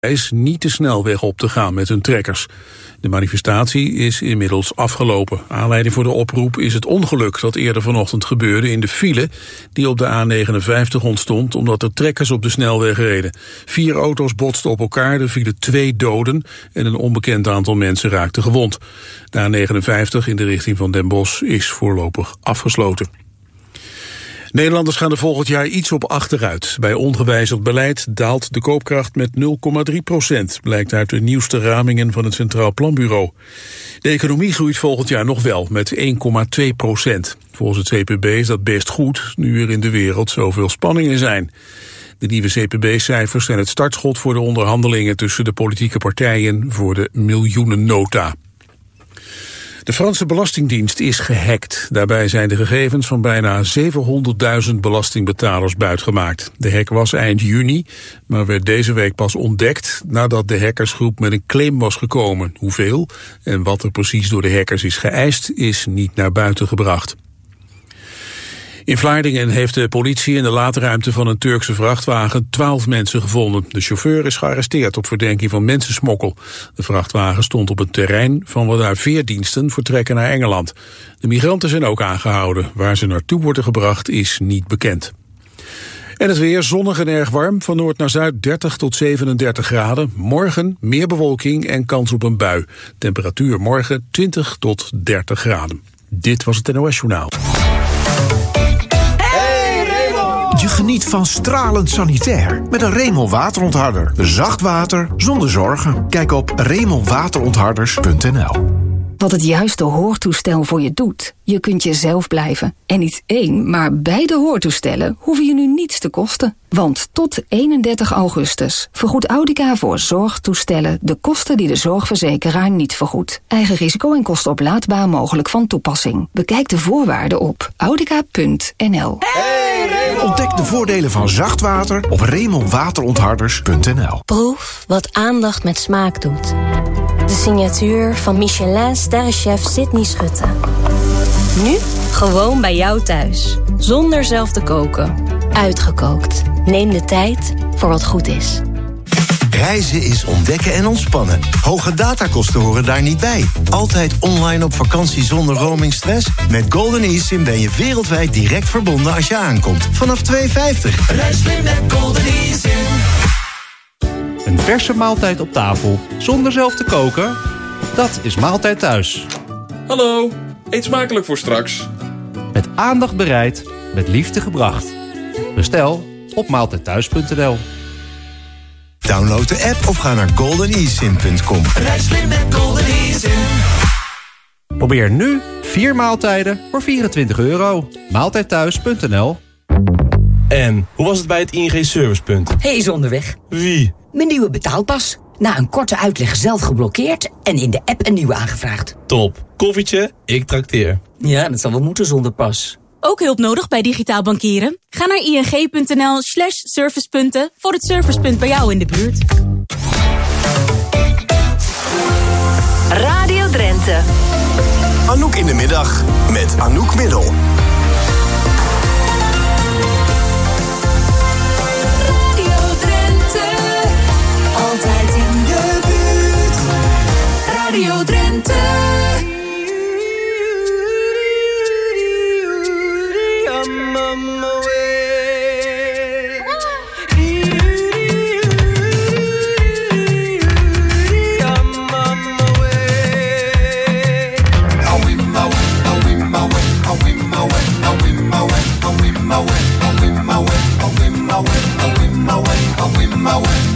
is niet de snelweg op te gaan met hun trekkers. De manifestatie is inmiddels afgelopen. Aanleiding voor de oproep is het ongeluk dat eerder vanochtend gebeurde in de file die op de A59 ontstond omdat er trekkers op de snelweg reden. 4 auto's botsten op elkaar, er vielen 2 doden en een onbekend aantal mensen raakten gewond. De A59 in de richting van Den Bosch is voorlopig afgesloten. Nederlanders gaan er volgend jaar iets op achteruit. Bij ongewijzigd beleid daalt de koopkracht met 0,3%, blijkt uit de nieuwste ramingen van het Centraal Planbureau. De economie groeit volgend jaar nog wel, met 1,2%. Volgens het CPB is dat best goed, nu er in de wereld zoveel spanningen zijn. De nieuwe CPB-cijfers zijn het startschot voor de onderhandelingen tussen de politieke partijen voor de miljoenennota. De Franse Belastingdienst is gehackt. Daarbij zijn de gegevens van bijna 700.000 belastingbetalers buitgemaakt. De hack was eind juni, maar werd deze week pas ontdekt nadat de hackersgroep met een claim was gekomen. Hoeveel en wat er precies door de hackers is geëist, is niet naar buiten gebracht. In Vlaardingen heeft de politie in de laadruimte van een Turkse vrachtwagen 12 mensen gevonden. De chauffeur is gearresteerd op verdenking van mensensmokkel. De vrachtwagen stond op een terrein van waaruit veerdiensten vertrekken naar Engeland. De migranten zijn ook aangehouden. Waar ze naartoe worden gebracht is niet bekend. En het weer zonnig en erg warm, van noord naar zuid 30 tot 37 graden. Morgen meer bewolking en kans op een bui. Temperatuur morgen 20 tot 30 graden. Dit was het NOS Journaal. Je geniet van stralend sanitair met een Remel waterontharder. Zacht water zonder zorgen. Kijk op remelwaterontharders.nl. Wat het juiste hoortoestel voor je doet. Je kunt jezelf blijven. En niet 1, maar beide hoortoestellen hoeven je nu niets te kosten. Want tot 31 augustus vergoedt Audica voor zorgtoestellen de kosten die de zorgverzekeraar niet vergoedt. Eigen risico en kosten oplaadbaar mogelijk van toepassing. Bekijk de voorwaarden op audica.nl. Ontdek de voordelen van zacht water op remelwaterontharders.nl. Proef wat aandacht met smaak doet. De signatuur van Michelin-sterrenchef Sydney Schutte. Nu gewoon bij jou thuis. Zonder zelf te koken. Uitgekookt. Neem de tijd voor wat goed is. Reizen is ontdekken en ontspannen. Hoge datakosten horen daar niet bij. Altijd online op vakantie zonder roamingstress? Met Golden eSIM ben je wereldwijd direct verbonden als je aankomt. Vanaf €2,50. Reis slim met Golden eSIM. Een verse maaltijd op tafel, zonder zelf te koken? Dat is Maaltijd Thuis. Hallo, eet smakelijk voor straks. Met aandacht bereid, met liefde gebracht. Bestel op maaltijdthuis.nl. Download de app of ga naar goldenesim.com. Reis slim met Golden eSIM. Probeer nu 4 maaltijden voor €24. Maaltijdthuis.nl. En, hoe was het bij het ING Servicepunt? Hij is onderweg. Wie? Mijn nieuwe betaalpas. Na een korte uitleg zelf geblokkeerd en in de app een nieuwe aangevraagd. Top. Koffietje, ik trakteer. Ja, dat zal wel moeten zonder pas. Ook hulp nodig bij digitaal bankieren? Ga naar ing.nl/servicepunten voor het servicepunt bij jou in de buurt. Radio Drenthe. Anouk in de middag met Anouk Middel. Radio Drenthe. Altijd in de buurt. Radio Drenthe. I win my way.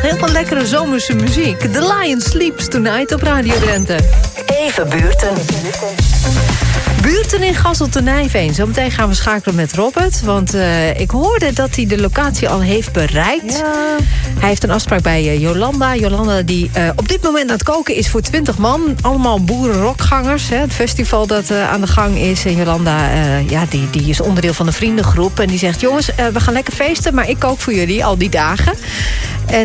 nog heel veel lekkere zomerse muziek. The Lion Sleeps Tonight op Radio Drenthe. Even buurten. Buurten in Gasselte-Nijveen. Zometeen gaan we schakelen met Robert. Want ik hoorde dat hij de locatie al heeft bereikt. Ja. Hij heeft een afspraak bij Jolanda. Jolanda die op dit moment aan het koken is voor 20 man. Allemaal boerenrockgangers. Het festival dat aan de gang is. En Jolanda die is onderdeel van de vriendengroep. En die zegt, jongens, we gaan lekker feesten. Maar ik kook voor jullie al die dagen. En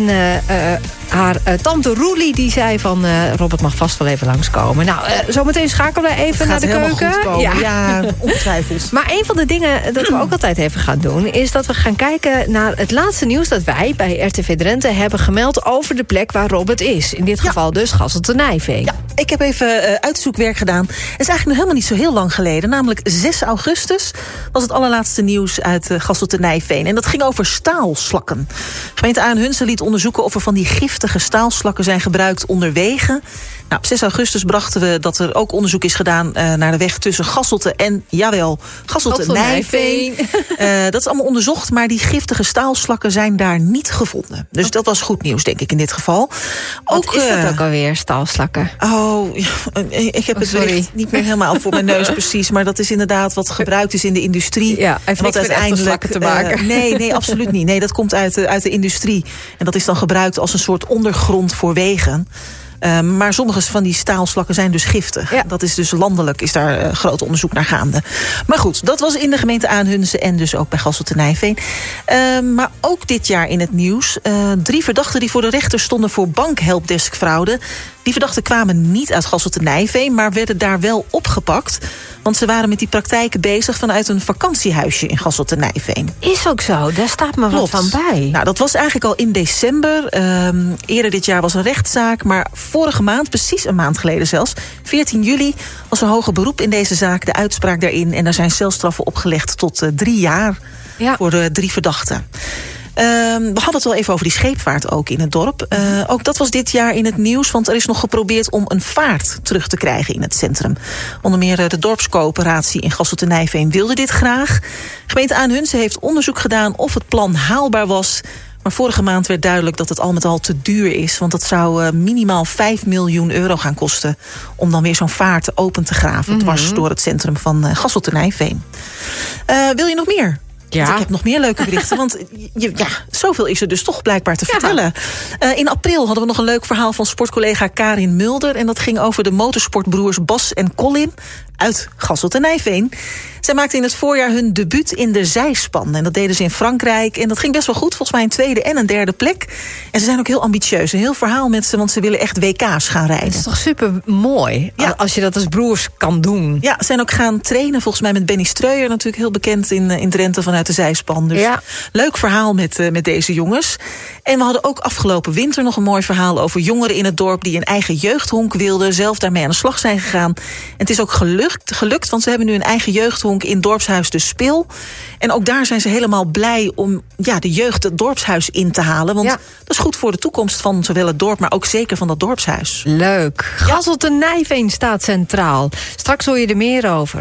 haar tante Roelie die zei van... Robert mag vast wel even langskomen. Nou, zometeen schakelen we even naar de keuken. Ja, ongetwijfeld. Maar een van de dingen dat we ook altijd even gaan doen... is dat we gaan kijken naar het laatste nieuws... dat wij bij RTV Drenthe hebben gemeld... over de plek waar Robert is. In dit geval dus Gasselte-Nijveen. Ja, ik heb even uitzoekwerk gedaan. Het is eigenlijk nog helemaal niet zo heel lang geleden. Namelijk 6 augustus was het allerlaatste nieuws uit Gasselte-Nijveen. En dat ging over staalslakken. Gemeente Aardenhunsen liet onderzoeken of er van die giftige staalslakken zijn gebruikt onder wegen. Nou, op 6 augustus brachten we dat er ook onderzoek is gedaan naar de weg tussen Gasselte en, jawel, Gasselte-Nijveen. Dat is allemaal onderzocht, maar die giftige staalslakken zijn daar niet gevonden. Dus dat was goed nieuws, denk ik, in dit geval. Wat is dat ook alweer, staalslakken? Oh, ik heb het bericht niet meer helemaal voor mijn neus precies. Maar dat is inderdaad wat gebruikt is in de industrie. Ja, heeft niks met echte slakken te maken. Nee, absoluut niet. Nee, dat komt uit de industrie. En dat is dan gebruikt als een soort ondergrond voor wegen. Maar sommige van die staalslakken zijn dus giftig. Ja. Dat is dus landelijk, is daar groot onderzoek naar gaande. Maar goed, dat was in de gemeente Aardenhunsen en dus ook bij Gasselte-Nijveen. Maar ook dit jaar in het nieuws. 3 verdachten die voor de rechter stonden voor bankhelpdeskfraude. Die verdachten kwamen niet uit Gasselte-Nijveen, maar werden daar wel opgepakt. Want ze waren met die praktijken bezig vanuit een vakantiehuisje in Gasselte-Nijveen. Is ook zo, daar staat me wat van bij. Nou, dat was eigenlijk al in december. Eerder dit jaar was een rechtszaak, maar vorige maand, precies een maand geleden zelfs, 14 juli, was een hoger beroep in deze zaak, de uitspraak daarin. En daar zijn celstraffen opgelegd tot 3 jaar voor de 3 verdachten. We hadden het wel even over die scheepvaart ook in het dorp. Ook dat was dit jaar in het nieuws, want er is nog geprobeerd om een vaart terug te krijgen in het centrum. Onder meer de dorpscoöperatie in Gasselte-Nijveen wilde dit graag. Gemeente Aardenhunsen heeft onderzoek gedaan of het plan haalbaar was. Maar vorige maand werd duidelijk dat het al met al te duur is. Want dat zou minimaal 5 miljoen euro gaan kosten om dan weer zo'n vaart open te graven. Dwars door het centrum van Gasselte-Nijveen. Wil je nog meer? Ja. Ik heb nog meer leuke berichten, want zoveel is er dus toch blijkbaar te vertellen. In april hadden we nog een leuk verhaal van sportcollega Karin Mulder. En dat ging over de motorsportbroers Bas en Colin uit Gasselte-Nijveen. Zij maakten in het voorjaar hun debuut in de zijspan. En dat deden ze in Frankrijk. En dat ging best wel goed, volgens mij een 2e en een 3e plek. En ze zijn ook heel ambitieus. Een heel verhaal met ze, want ze willen echt WK's gaan rijden. Dat is toch super mooi, als je dat als broers kan doen. Ja, ze zijn ook gaan trainen, volgens mij met Benny Streuer. Natuurlijk heel bekend in Drenthe vanuit de zijspan. Dus leuk verhaal met deze jongens. En we hadden ook afgelopen winter nog een mooi verhaal over jongeren in het dorp die een eigen jeugdhonk wilden. Zelf daarmee aan de slag zijn gegaan. En het is ook gelukt, want ze hebben nu een eigen jeugdhonk in dorpshuis De Spil. En ook daar zijn ze helemaal blij om de jeugd het dorpshuis in te halen. Want dat is goed voor de toekomst van zowel het dorp, maar ook zeker van dat dorpshuis. Leuk. Gasselte-Nijveen staat centraal. Straks hoor je er meer over.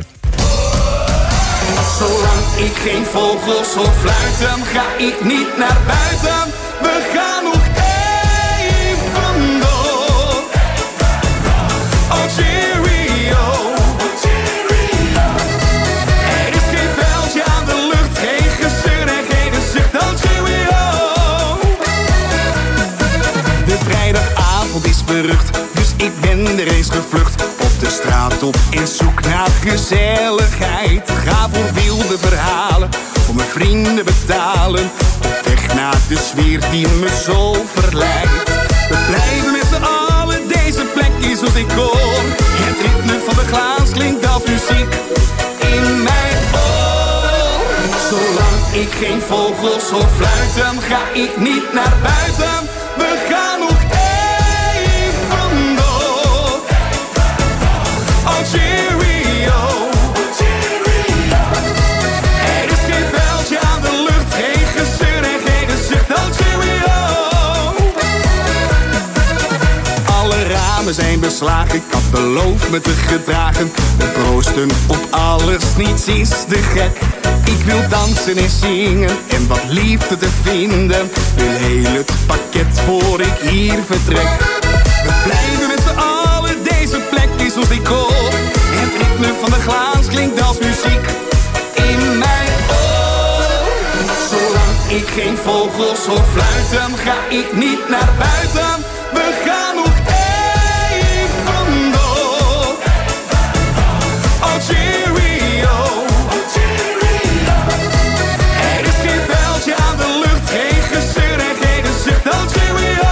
Zolang ik geen vogels hoor fluiten, ga ik niet naar buiten. We gaan nog even door. Oh cheerio. Er is geen veldje aan de lucht, geen gezeur en geen zucht. Oh cheerio. De vrijdagavond is berucht, dus ik ben er eens gevlucht. Op de straat op in zoek naar gezelligheid. Ga voor wilde verhalen, voor mijn vrienden betalen. Op weg naar de sfeer die me zo verleidt. We blijven met z'n allen, deze plek is als ik hoor. Het ritme van de glaas klinkt als muziek in mijn oor. Zolang ik geen vogels hoor fluiten, ga ik niet naar buiten. We gaan nog even door. Oh cheerio. Er is geen veldje aan de lucht, geen gezeur en geen zucht. Oh cheerio. Alle ramen zijn beslagen, ik had beloofd me te gedragen. We proosten op alles, niets is te gek. Ik wil dansen en zingen en wat liefde te vinden. Wil heel het pakket voor ik hier vertrek. We blijven met z'n allen, deze plek is ons decor. Het ritme van de glaas klinkt als muziek in mijn oor. Zolang ik geen vogels hoor fluiten, ga ik niet naar buiten. We gaan nog even door. Oh cheerio. Er is geen veldje aan de lucht, geen gezeur en geen zucht. Oh cheerio.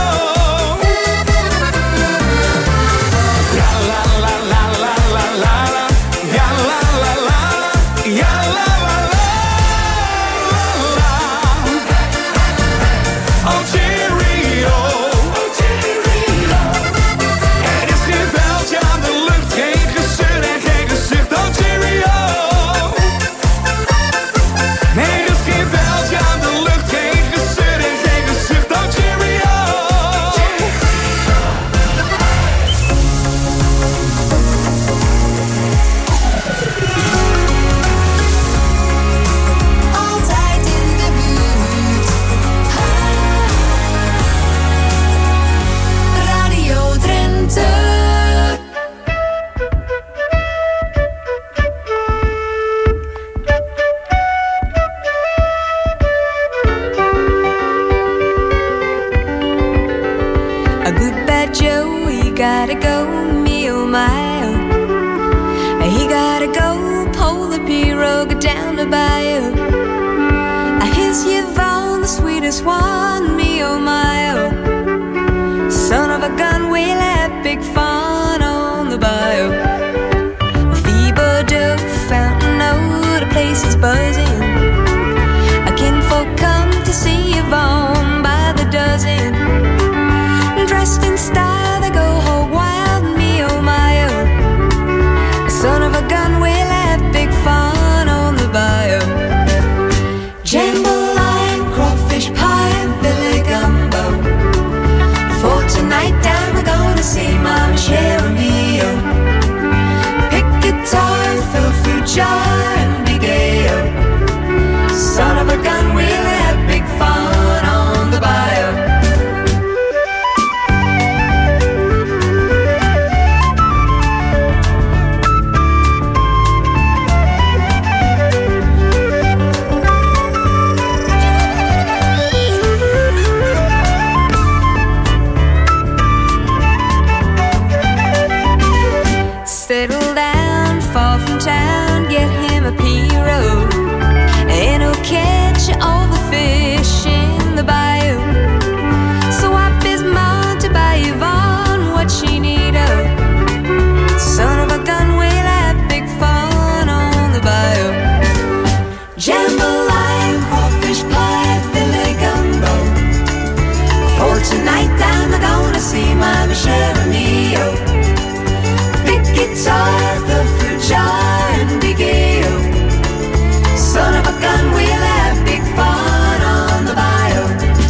Ja la la la la la la la. Ja la la la la. Ja la la la la. Oh cheerio. Er is geen veldje aan de lucht, geen gezeur en geen gezicht. Oh cheerio. Nee, er is geen veldje aan de lucht, geen gezeur en geen gezicht. Oh cheerio. Altijd in de buurt. Radio Drenthe. A good bad Joe, he gotta go, me oh my oh. He gotta go, pull the pirogue down the bayou. Here's Yvonne, the sweetest one, me oh my oh. Son of a gun, we'll have big fun on the bayou. Thibodeau, Fountain Road, the place is buzzing. Kinfolk come to see Yvonne by the dozen. Dressed in style, they go hog wild, me oh my oh. Son of a gun, we'll have big fun on the bayou. Jambalaya, crawfish pie, Billy gumbo. For tonight down, we're gonna see Mama Cheramio. Pick guitar, fill fruit jar, and be gay oh. Son of a gun, we'll have big fun on the bayou. Settle down, far from town, get him a pirogue, and he'll catch all the fish in the bayou. Swap his mount to buy Yvonne what she need of. Son of a gun, we'll have big fun on the bayou. Jambalaya, crawfish pie, Billy gumbo. For tonight I'm gonna see my Cheramio. Guitar, the fruit jar, and big ale. Son of a gun, we'll have big fun on the bayou.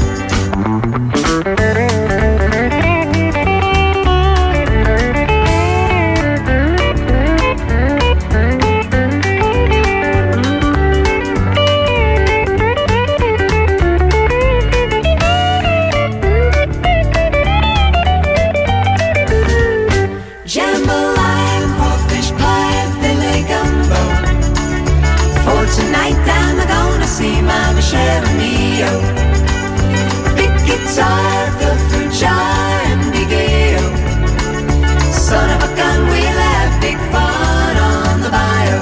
Jambalaya, crawfish pie, Billy gumbo. For tonight I'm gonna see Mama Cheramio. Big guitar, the fruit jar, and big ale. Son of a gun, we'll have big fun on the bayou.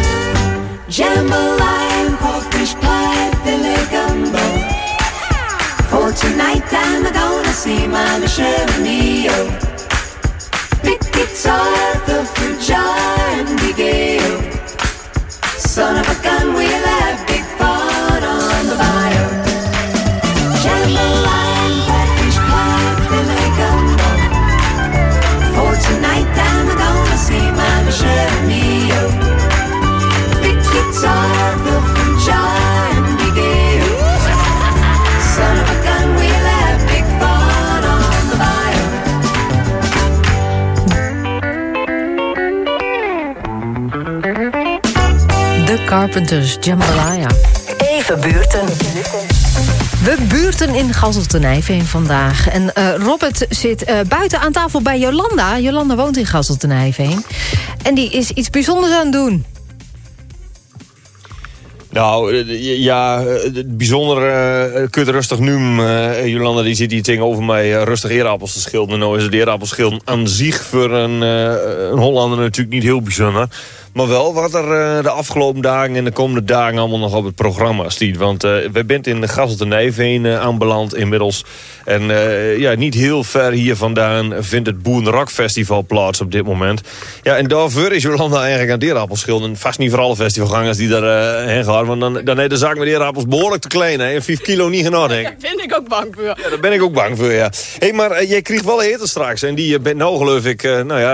Jambalaya, crawfish pie, Billy gumbo. For tonight I'm gonna see Mama Cheramio. Big guitar, the fruit jar, and big ale. Son of a gun, we'll have big fun on the bayou. Jambalaya, crawfish pie, Billy gumbo. For tonight I'm gonna see Mama Cheramio. Big guitar, the fruit jar, and big ale. Son of a gun, we'll have big fun on the bayou. Carpenters, Jambalaya. Even buurten. We buurten in Gasselte-Nijveen vandaag. En Robert zit buiten aan tafel bij Jolanda. Jolanda woont in Gasselte-Nijveen. En die is iets bijzonders aan het doen. Nou, ja, het bijzondere kun je het rustig noemen. Jolanda die zit hier tegenover mij rustig eerappels te schilderen. Nou is het eerappelschilden aan zich voor een Hollander natuurlijk niet heel bijzonder. Maar wel wat er de afgelopen dagen en de komende dagen allemaal nog op het programma staat. Want wij bent in Gasselte-Nijveen aanbeland inmiddels. En ja, niet heel ver hier vandaan vindt het Boerenrock-festival plaats op dit moment. Ja, en daarvoor is Jolanda eigenlijk aan het eerappelschilden. Vast niet voor alle festivalgangers die daarheen gaan. Want dan heeft de zak met eerappels behoorlijk te klein. Hè? 5 kilo niet genoeg, denk ik. Daar ben ik ook bang voor. Ja, daar ben ik ook bang voor, ja. Hé, maar jij kreeg wel eten straks. En die bent nou, geloof ik,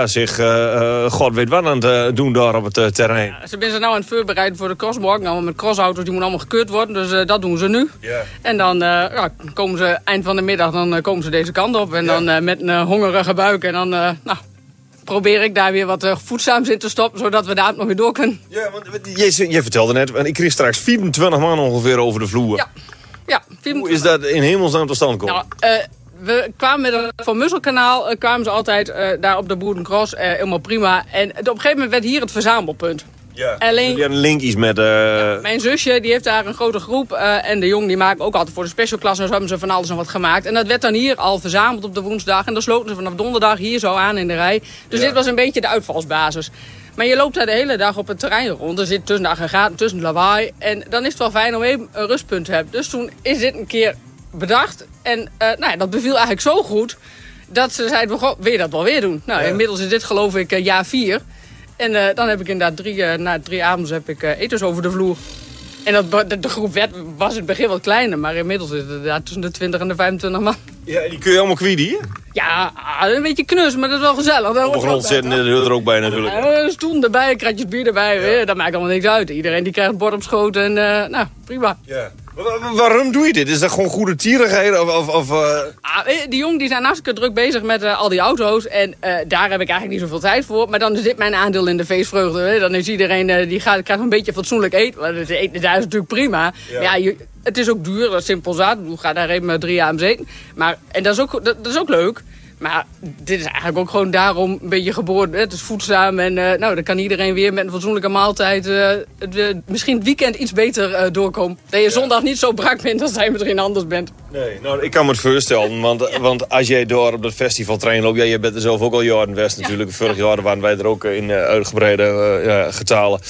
god weet wat aan het doen daar op het terrein. Ja, ze zijn nou aan het voorbereiden voor de crosswalk. Nou, met crossauto's die moeten allemaal gekeurd worden. Dus dat doen ze nu. Yeah. En dan komen ze eind van de middag komen ze deze kant op. En dan met een hongerige buik. En dan probeer ik daar weer wat voedzaams in te stoppen. Zodat we daar nog weer door kunnen. Ja, want je vertelde net. Ik kreeg straks 24 man ongeveer over de vloer. Ja. Hoe is dat in hemelsnaam tot stand gekomen? Nou, we kwamen met een Van Musselkanaal. Kwamen ze altijd daar op de Boerencross. Helemaal prima. En op een gegeven moment werd hier het verzamelpunt. Ja, alleen die hadden linkjes met... mijn zusje die heeft daar een grote groep. En de jongen die maken ook altijd voor de specialklasse. En zo hebben ze van alles en wat gemaakt. En dat werd dan hier al verzameld op de woensdag. En dan sloten ze vanaf donderdag hier zo aan in de rij. Dus dit was een beetje de uitvalsbasis. Maar je loopt daar de hele dag op het terrein rond. Er zit tussen de aggregaten, tussen lawaai. En dan is het wel fijn om even een rustpunt te hebben. Dus toen is dit een keer bedacht. En dat beviel eigenlijk zo goed. Dat ze zeiden, wil je dat wel weer doen? Nou, inmiddels is dit geloof ik jaar 4. En dan heb ik inderdaad na 3 avonden heb ik etens over de vloer. En de groep was in het begin wat kleiner. Maar inmiddels is het inderdaad tussen de 20 en de 25 man. Ja, en die kun je allemaal kwijt hier? Ja, een beetje knus, maar dat is wel gezellig. Op de grond zitten, dat hoort er ook bij natuurlijk. Een stoel erbij, kratjes bier erbij. Dat maakt allemaal niks uit. Iedereen die krijgt het bord op schoot en prima. Ja. Waarom doe je dit? Is dat gewoon goede tierigheid? Die jongen die zijn hartstikke druk bezig met al die auto's. En daar heb ik eigenlijk niet zoveel tijd voor. Maar dan is dit mijn aandeel in de feestvreugde. Dan is iedereen die krijgt een beetje fatsoenlijk eten. Want het eten daar is natuurlijk prima. Ja. Maar het is ook duur, dat is simpel zat. Ik ga daar even 3 jaar aan eten. En dat is ook leuk. Maar dit is eigenlijk ook gewoon daarom een beetje geboren. Het is voedzaam en dan kan iedereen weer met een fatsoenlijke maaltijd... misschien het weekend iets beter doorkomen. Dat je zondag niet zo brak bent als je misschien anders bent. Nee, nou, ik kan me het voorstellen. Want als jij door op dat festivaltrein loopt... je bent er zelf ook al jaren West natuurlijk. Vorig jaar waren wij er ook in uitgebreide getalen.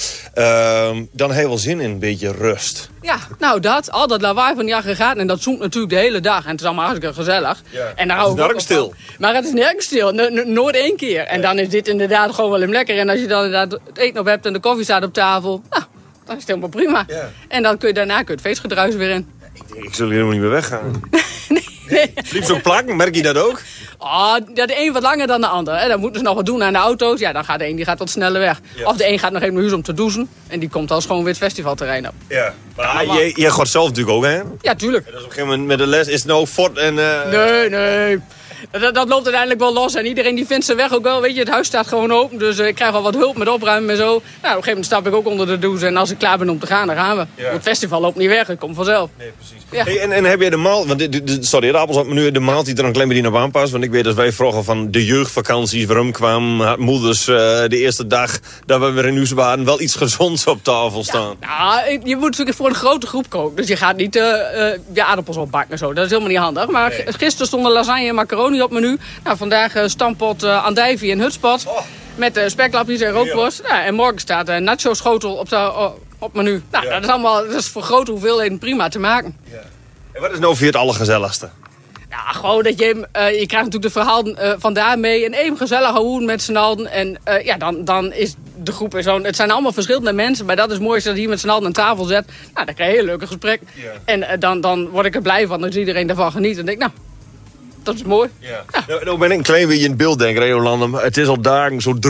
Dan heb je wel zin in een beetje rust. Ja, nou al dat lawaai van die aggregaten. En dat zoemt natuurlijk de hele dag. En het is allemaal hartstikke gezellig. Ja. En daar hou ik ook stil. Maar het is nergens stil. Nooit 1 keer. En dan is dit inderdaad gewoon wel hem lekker. En als je dan inderdaad het eten op hebt en de koffie staat op tafel... Nou, dan is het helemaal prima. Ja. En dan kun je daarna het feestgedruis weer in. Ik zul helemaal niet meer weggaan. Nee. Liep zo'n plak, merk je dat ook? De een wat langer dan de ander. Hè. Dan moeten ze nog wat doen aan de auto's. Ja, dan gaat de een die gaat wat sneller weg. Ja. Of de een gaat nog even naar huis om te douchen. En die komt als gewoon weer het festivalterrein op. Ja. Maar jij gaat zelf natuurlijk ook, hè? Ja, tuurlijk. En dus op een gegeven moment met de les is het nou fort en... Nee. Dat loopt uiteindelijk wel los. En iedereen die vindt zijn weg ook wel. Weet je, het huis staat gewoon open. Dus ik krijg al wat hulp met opruimen en zo. Nou, op een gegeven moment stap ik ook onder de douche. En als ik klaar ben om te gaan, dan gaan we. Ja. Het festival loopt niet weg. Het komt vanzelf. Nee, precies. Ja. Hey, en heb jij de maal... Want de appels op menu, de maal die er een klein beetje op aanpast. Want ik weet dat wij vroeger van de jeugdvakanties waarom kwamen moeders de eerste dag dat we weer in huis waren wel iets gezonds op tafel staan. Ja, je moet natuurlijk voor een grote groep koken. Dus je gaat niet aardappels opbakken en zo. Dat is helemaal niet handig. Maar gisteren stonden lasagne en macaroni op menu. Nou, vandaag stampot andijvie en hutspot. Met speklapjes en rookworst. Ja, en morgen staat een nacho schotel op menu. Nou, dat is voor grote hoeveelheden prima te maken. Ja. En wat is nou voor je het allergezelligste? Ja, gewoon dat je krijgt natuurlijk de verhalen van daarmee. En even gezellig houden met z'n allen. En dan is de groep weer zo. Het zijn allemaal verschillende mensen. Maar dat is mooi als je dat hier met z'n allen aan tafel zet. Nou, dan krijg je een heel leuk gesprek. Ja. En dan word ik er blij van als iedereen daarvan geniet. En denk nou, dat is mooi. Ja. Ja. Nou ben ik een klein beetje in het beeld denken, Jolanda. Het is al dagen zo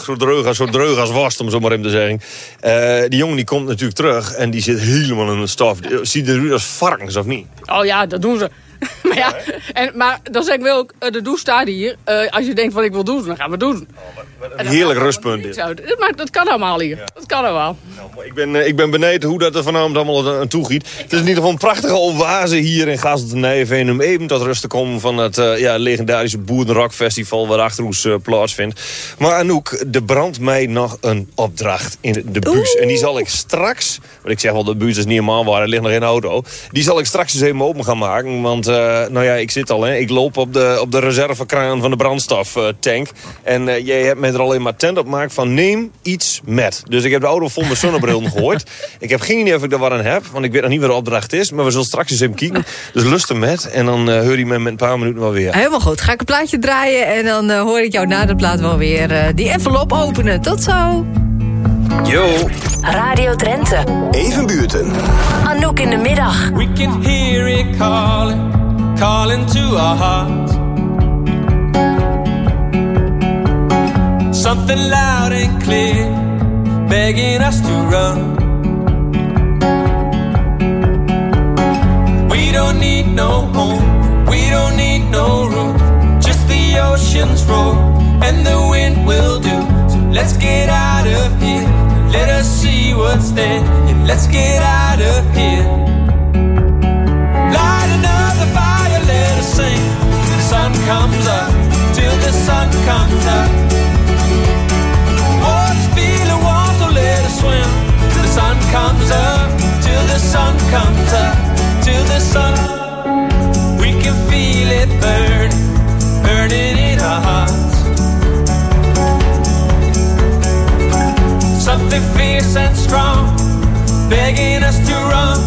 dreug als worst, om zo maar even te zeggen. Die jongen die komt natuurlijk terug en die zit helemaal in de stof. Ziet eruit als varkens, of niet? Oh ja, dat doen ze. Maar dan zeg ik wel ook, de douche staat hier. Als je denkt van ik wil douchen, dan gaan we douchen. Een heerlijk rustpunt dit. Maar dat kan allemaal hier. Dat kan allemaal. Nou, ik ben benieuwd hoe dat er vanavond allemaal aan toe giet. Het is in ieder geval een prachtige oase hier in Gazeltenijveen om even tot rust te komen van het legendarische Boerenrockfestival waar achter ons plaatsvindt. Maar Anouk, er brandt mij nog een opdracht in de bus. En die zal ik straks, want ik zeg wel de bus is niet helemaal waar, er ligt nog geen auto. Die zal ik straks eens even open gaan maken. Want ik zit al, ik loop op de reservekraan van de brandstoftank. En jij hebt mij er al in mijn tent op gemaakt van neem iets met. Dus ik heb de auto vol met zonnebrillen gegooid. Ik heb geen idee of ik er wat aan heb, want ik weet nog niet wat de opdracht is. Maar we zullen straks eens even kijken. Dus lust hem met en dan hoor je me met een paar minuten wel weer. Helemaal goed. Ga ik een plaatje draaien en dan hoor ik jou na de plaat wel weer die envelop openen. Tot zo! Yo! Radio Drenthe. Evenbuurten. Anouk in de middag. We can hear it calling, calling to our hearts. Something loud and clear, begging us to run. We don't need no home, we don't need no roof. Just the ocean's roar and the wind will do. So let's get out of here, let us see what's there. And let's get out of here. Light another fire, let us sing till the sun comes up, till the sun comes up. Let us swim till the sun comes up, till the sun comes up, till the sun. We can feel it burn, burning in our hearts. Something fierce and strong, begging us to run.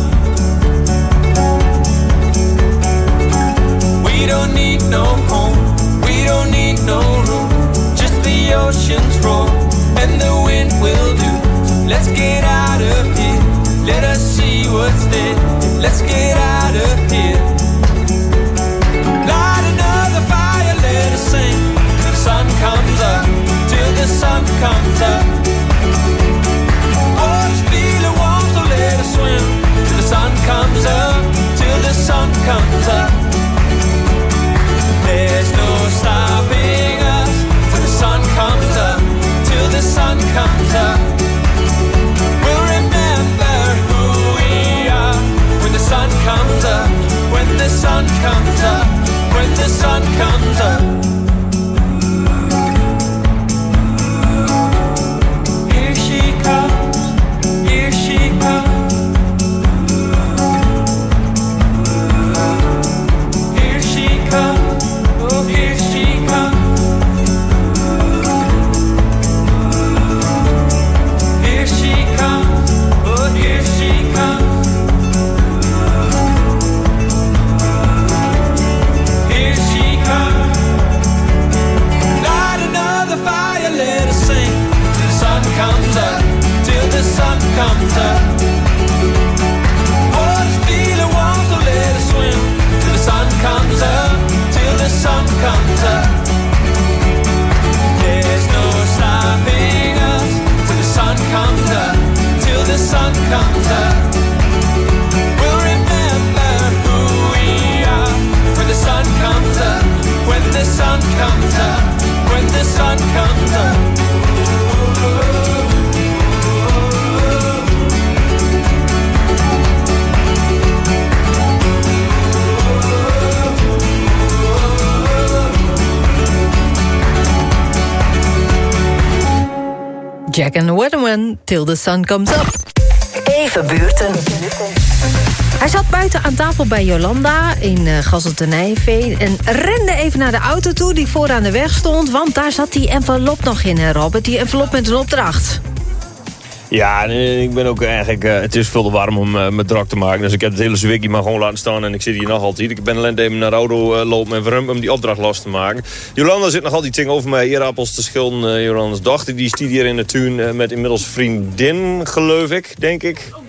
We don't need no home, we don't need no room. Just the ocean's roar and the wind will do. Let's get out of here, let us see what's there. Let's get out of here. Light another fire, let us sing till the sun comes up, till the sun comes up. Water's feeling warm, so let us swim till the sun comes up, till the sun comes up. There's no stopping us till the sun comes up, till the sun comes up. Comes up, when the sun comes up, when the sun comes up. Here she comes, here she comes. Here she comes, oh here she comes. Here she comes, oh here she comes. Comes up, till the sun comes up. Water's feeling warm, so let us swim till the sun comes up, till the sun comes up. There's no stopping us till the sun comes up, till the sun comes up. We'll remember who we are when the sun comes up, when the sun comes up, when the sun comes up. Jack and the Weatherman, till the sun comes up. Evenbuurten. Hij zat buiten aan tafel bij Jolanda in Gazeltenijveen en rende even naar de auto toe die vooraan de weg stond, want daar zat die envelop nog in, hè Robert? Die envelop met een opdracht. Ja, ik ben ook eigenlijk... het is veel te warm om me druk te maken. Dus ik heb het hele zwikkie maar gewoon laten staan. En ik zit hier nog altijd. Ik ben alleen even naar de auto lopen en verrum om die opdracht los te maken. Jolanda zit nog altijd tegenover mij eerappels te schilden. Jolanda's dochter, die stiet hier in de tuin met inmiddels vriendin, geloof ik, denk ik.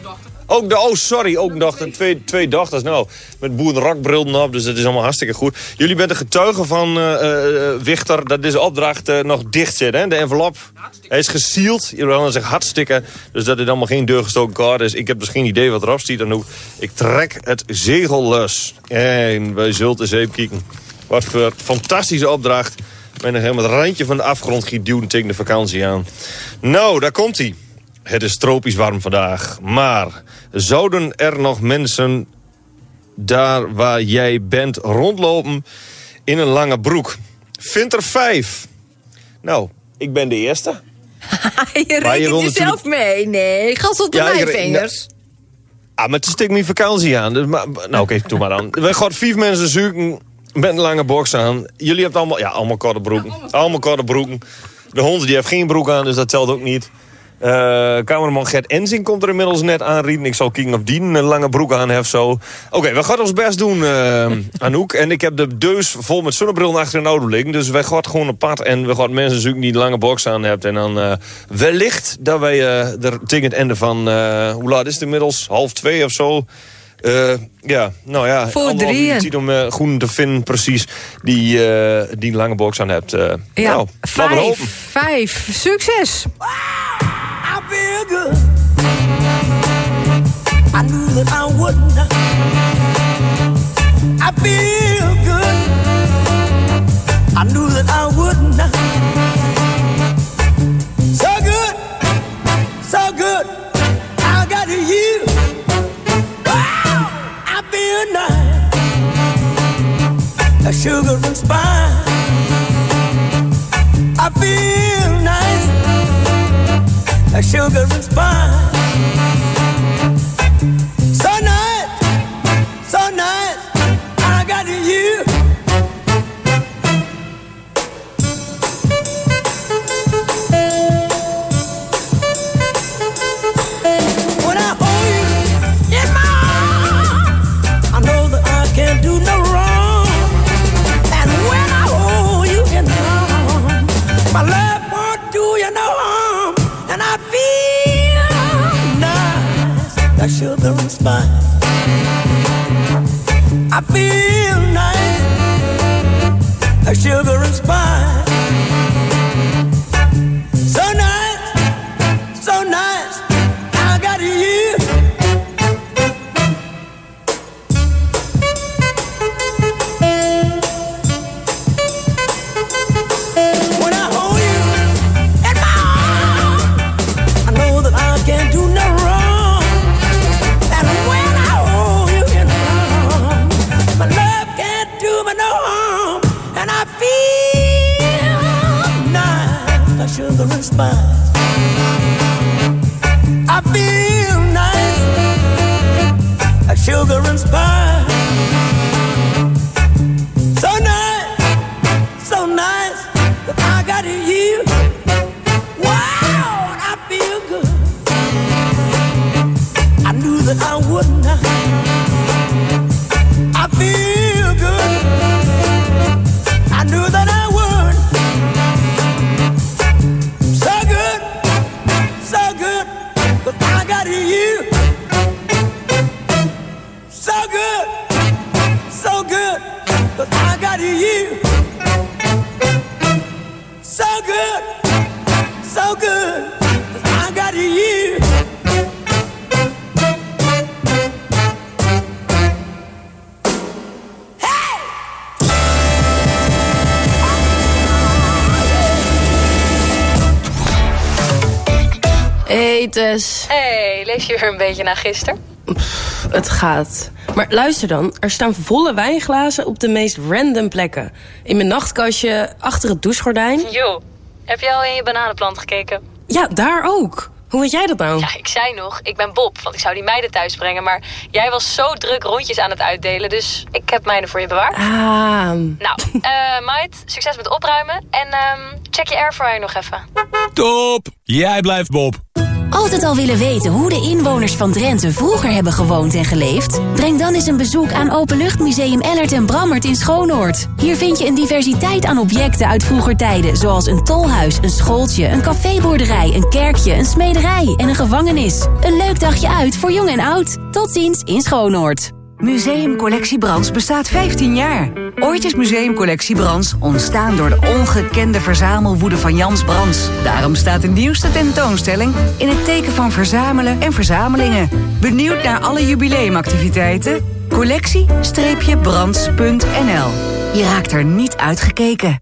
Ook nog twee dochters. Nou, met boerenrokbrillen op, dus dat is allemaal hartstikke goed. Jullie bent de getuige van Wichter dat deze opdracht nog dicht zit, hè? De envelop, hij is gesield. Jullie hadden zich hartstikke, dus dat dit allemaal geen deurgestoken kaart is. Ik heb dus geen idee wat erop staat. En nu, ik trek het zegel los. En wij zullen eens even kijken. Wat voor fantastische opdracht. Met nog helemaal het randje van de afgrond geduwd tegen de vakantie aan. Nou, daar komt hij. Het is tropisch warm vandaag. Maar zouden er nog mensen daar waar jij bent rondlopen in een lange broek? Vind er 5. Nou, ik ben de eerste. Je rekent jezelf mee. Nee, gas op de mijvingers. Maar het is tegen mijn vakantie aan. Dus, nou, oké, doe maar dan. We gaan 5 mensen zoeken met een lange box aan. Jullie hebben allemaal korte broeken. Allemaal korte broeken. De hond die heeft geen broek aan, dus dat telt ook niet. Cameraman Gert Enzing komt er inmiddels net aanrieden. Ik zal kijken of die een lange broek aan heeft zo. Oké, we gaan ons best doen, Anouk. En ik heb de deus vol met zonnebrillen achter in de auto liggen. Dus wij gaan gewoon op pad en we gaan mensen zoeken die een lange box aan hebben. En dan wellicht dat wij er tegen het einde van... hoe laat is het inmiddels? 1:30 of zo? Voor 3 om goed te vinden precies die een lange box aan hebt. Nou, 5. Succes! I feel good. I knew that I wouldn't. I feel good. I knew that I wouldn't. So good, so good. I got you. Wow, I feel nice. A sugar and spice. I feel nice. A sugar and spice. So nice, so nice. I got you. When I hold you in my arms, I know that I can't do no wrong. And when I hold you in my arms, my love won't do you no harm. And I feel nice, like sugar and spice. I feel nice, like sugar and spice. So nice, so nice, I got you. When I hold you in my arms, I know that I can't do no wrong. And when I hold you in my arms, my love can't do me no harm. And I feel nice, like sugar and spice. I feel nice, like sugar and spice. So nice, so nice, that I got you. Wow, I feel good. I knew that I wouldn't. I feel good. I knew that I would. So good, so good, but I got you. So good, so good, but I got you. So good, so good, but I got you. Hey Tess. Hey, leef je weer een beetje na gisteren? Het gaat. Maar luister dan, er staan volle wijnglazen op de meest random plekken. In mijn nachtkastje, achter het douchegordijn. Joh, heb jij al in je bananenplant gekeken? Ja, daar ook. Hoe weet jij dat nou? Ja, ik zei nog, ik ben Bob, want ik zou die meiden thuis brengen. Maar jij was zo druk rondjes aan het uitdelen, dus ik heb mijne voor je bewaard. Nou, meid, succes met opruimen. En check je airfryer nog even. Top! Jij blijft Bob. Altijd al willen weten hoe de inwoners van Drenthe vroeger hebben gewoond en geleefd? Breng dan eens een bezoek aan Openluchtmuseum Ellert en Brammert in Schoonoord. Hier vind je een diversiteit aan objecten uit vroeger tijden, zoals een tolhuis, een schooltje, een caféboerderij, een kerkje, een smederij en een gevangenis. Een leuk dagje uit voor jong en oud. Tot ziens in Schoonoord. Museumcollectie Brands bestaat 15 jaar. Ooit is Museumcollectie Brands ontstaan door de ongekende verzamelwoede van Jans Brands. Daarom staat de nieuwste tentoonstelling in het teken van verzamelen en verzamelingen. Benieuwd naar alle jubileumactiviteiten? Collectie-brands.nl. Je raakt er niet uitgekeken.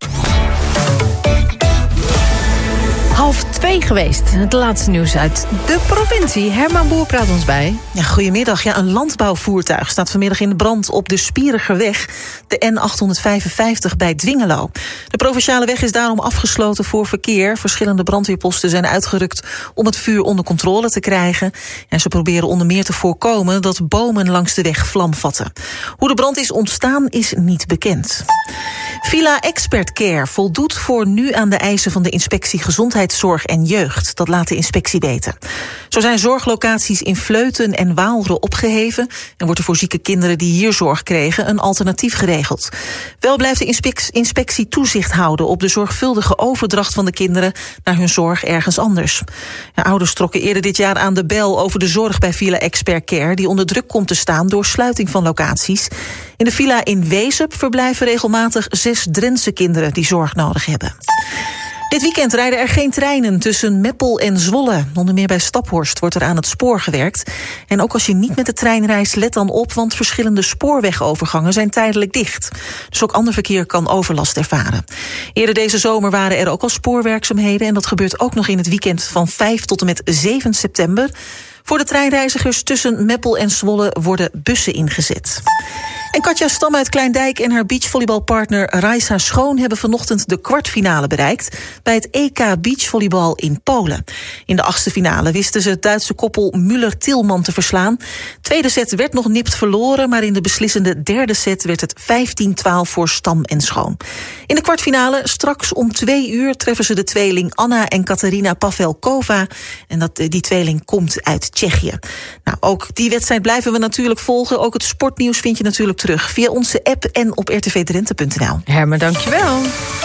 1:30 geweest. Het laatste nieuws uit de provincie. Herman Boer praat ons bij. Ja, goedemiddag. Ja, een landbouwvoertuig staat vanmiddag in de brand op de Spieриgerweg, de N855 bij Dwingelo. De provinciale weg is daarom afgesloten voor verkeer. Verschillende brandweerposten zijn uitgerukt om het vuur onder controle te krijgen. En ze proberen onder meer te voorkomen dat bomen langs de weg vlam vatten. Hoe de brand is ontstaan is niet bekend. Villa Expert Care voldoet voor nu aan de eisen van de inspectie Gezondheidszorg en Jeugd. Dat laat de inspectie weten. Zo zijn zorglocaties in Vleuten en Waalre opgeheven en wordt er voor zieke kinderen die hier zorg kregen een alternatief geregeld. Wel blijft de inspectie toezicht houden op de zorgvuldige overdracht van de kinderen naar hun zorg ergens anders. Ja, ouders trokken eerder dit jaar aan de bel over de zorg bij Villa Expert Care, die onder druk komt te staan door sluiting van locaties. In de villa in Wezep verblijven regelmatig 6 Drentse kinderen die zorg nodig hebben. Dit weekend rijden er geen treinen tussen Meppel en Zwolle. Onder meer bij Staphorst wordt er aan het spoor gewerkt. En ook als je niet met de trein reist, let dan op, want verschillende spoorwegovergangen zijn tijdelijk dicht. Dus ook ander verkeer kan overlast ervaren. Eerder deze zomer waren er ook al spoorwerkzaamheden en dat gebeurt ook nog in het weekend van 5 tot en met 7 september. Voor de treinreizigers tussen Meppel en Zwolle worden bussen ingezet. En Katja Stam uit Kleindijk en haar beachvolleybalpartner Raisa Schoon hebben vanochtend de kwartfinale bereikt bij het EK beachvolleybal in Polen. In de 8e finale wisten ze het Duitse koppel Müller-Tilman te verslaan. Tweede set werd nog nipt verloren, maar in de beslissende derde set werd het 15-12 voor Stam en Schoon. In de kwartfinale, straks om 2 uur, treffen ze de tweeling Anna en Katarina Pavelkova. En die tweeling komt uit Tsjechië. Nou, ook die wedstrijd blijven we natuurlijk volgen. Ook het sportnieuws vind je natuurlijk terug via onze app en op rtvdrenthe.nl. Herman, dankjewel.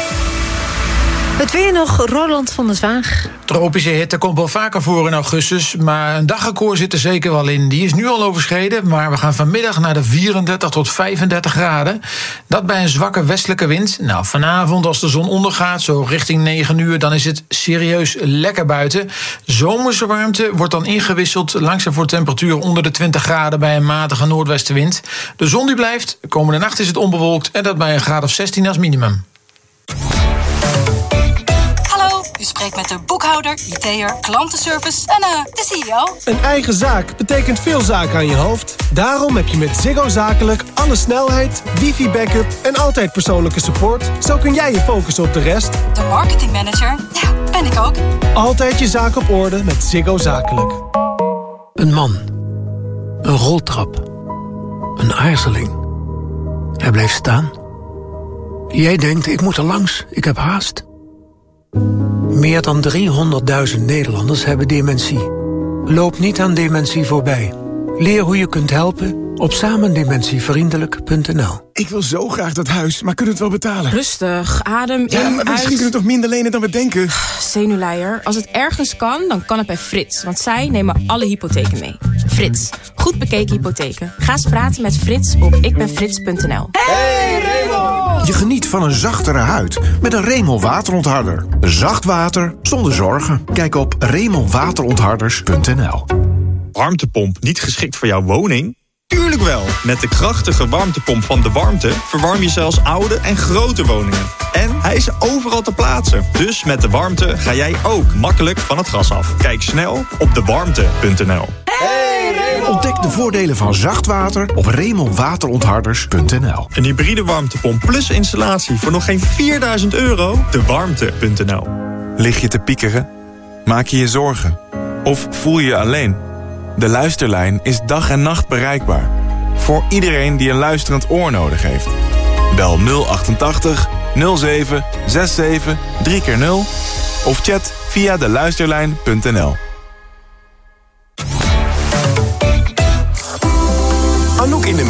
Het weer nog, Roland van der Zwaag. Tropische hitte komt wel vaker voor in augustus, maar een dagrecord zit er zeker wel in. Die is nu al overschreden, maar we gaan vanmiddag naar de 34 tot 35 graden. Dat bij een zwakke westelijke wind. Nou, vanavond als de zon ondergaat, zo richting 9 uur... dan is het serieus lekker buiten. Zomerse warmte wordt dan ingewisseld langzaam voor temperatuur onder de 20 graden... bij een matige noordwestenwind. De zon die blijft, de komende nacht is het onbewolkt... en dat bij een graad of 16 als minimum. U spreekt met de boekhouder, IT'er, klantenservice en de CEO. Een eigen zaak betekent veel zaken aan je hoofd. Daarom heb je met Ziggo Zakelijk alle snelheid, wifi-backup en altijd persoonlijke support. Zo kun jij je focussen op de rest. De marketingmanager, ja, ben ik ook. Altijd je zaak op orde met Ziggo Zakelijk. Een man. Een roltrap. Een aarzeling. Hij blijft staan. Jij denkt, ik moet er langs, ik heb haast. Meer dan 300.000 Nederlanders hebben dementie. Loop niet aan dementie voorbij. Leer hoe je kunt helpen op samendementievriendelijk.nl. Ik wil zo graag dat huis, maar kunnen we het wel betalen? Rustig, adem ja, in, maar misschien kunnen we toch minder lenen dan we denken? Zenuwleier, als het ergens kan, dan kan het bij Frits. Want zij nemen alle hypotheken mee. Frits, goed bekeken hypotheken. Ga eens praten met Frits op ikbenfrits.nl. Hey Raymond! Je geniet van een zachtere huid met een Raymond waterontharder. Zacht water zonder zorgen. Kijk op RaymondWaterontharders.nl. Warmtepomp niet geschikt voor jouw woning? Tuurlijk wel! Met de krachtige warmtepomp van De Warmte verwarm je zelfs oude en grote woningen. En hij is overal te plaatsen. Dus met De Warmte ga jij ook makkelijk van het gas af. Kijk snel op dewarmte.nl. Ontdek de voordelen van zacht water op RaymondWaterontharders.nl. Een hybride warmtepomp plus installatie voor nog geen €4.000. Dewarmte.nl. Lig je te piekeren? Maak je je zorgen? Of voel je je alleen? De Luisterlijn is dag en nacht bereikbaar. Voor iedereen die een luisterend oor nodig heeft. Bel 088 07 67 3x0 of chat via deluisterlijn.nl.